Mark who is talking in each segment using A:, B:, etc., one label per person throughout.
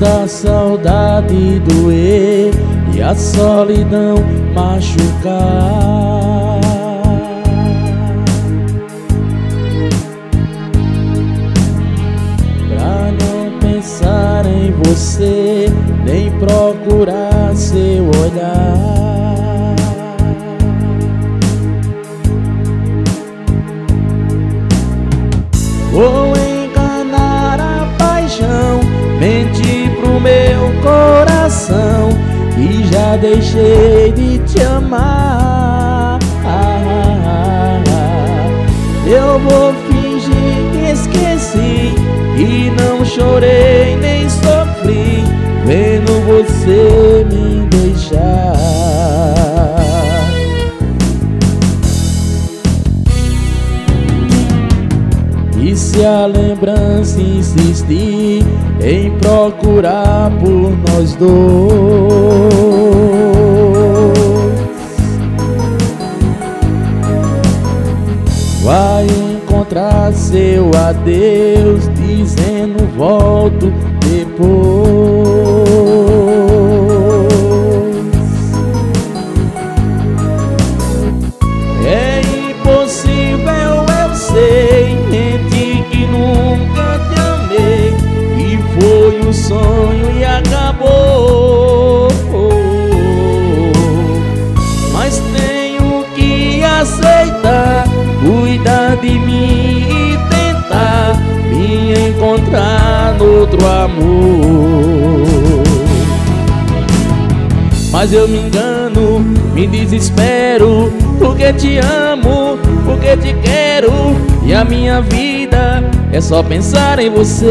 A: a saudade doer e a solidão machucar. Pra não pensar em você, nem procurar seu olhar. Vou enganar a paixão, mentir pro meu coração, e já deixei de te amar. Eu vou fingir que esqueci e não chorei nem sofri, vendo você me deixar. E se a lembrança insistir em procurar por nós dois, vai encontrar seu adeus dizendo volto depois. É impossível, eu sei, mentir que nunca te amei, e foi um sonho e acabou. Mas tenho que aceitar, cuidar de mim e tentar me encontrar no outro amor. Mas eu me engano, me desespero, porque te amo, porque te quero, e a minha vida é só pensar em você.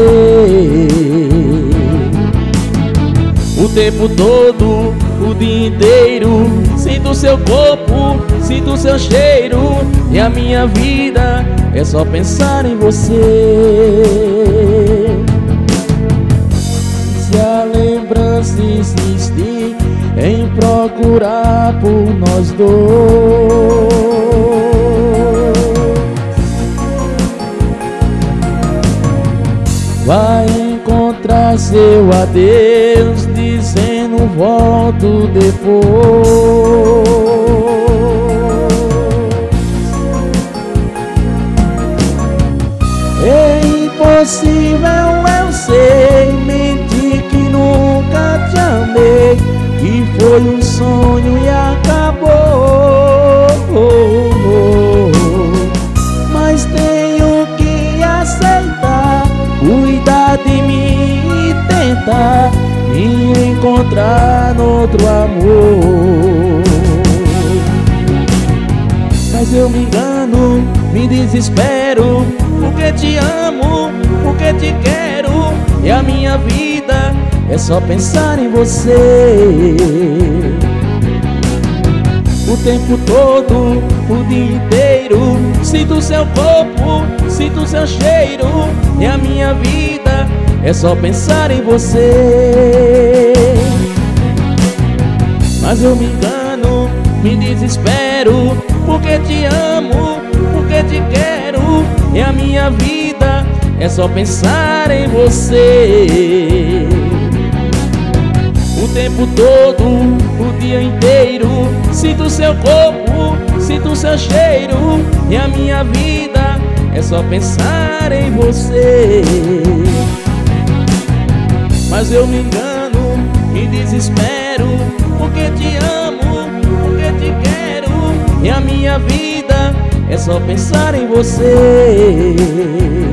A: O tempo todo, o dia inteiro, sinto seu corpo, sinto seu cheiro, e a minha vida é só pensar em você. Se a lembrança insistir em procurar por nós dois, vai encontrar seu adeus dizendo volto depois. É impossível, eu sei, mentir que nunca te amei, que foi um sonho e acabou. Mas tenho que aceitar, cuidar de mim e tentar me encontrar no outro amor. Mas eu me engano, me desespero, porque te amo, porque te quero, e a minha vida é só pensar em você. O tempo todo, o dia inteiro, sinto seu corpo, sinto seu cheiro, e a minha vida é só pensar em você. Mas eu me engano, me desespero, porque te amo, porque te quero, e a minha vida é só pensar em você. O tempo todo, o dia inteiro, sinto seu corpo, sinto seu cheiro, e a minha vida é só pensar em você. Mas eu me engano, me desespero, porque te amo, porque te quero, e a minha vida é só pensar em você.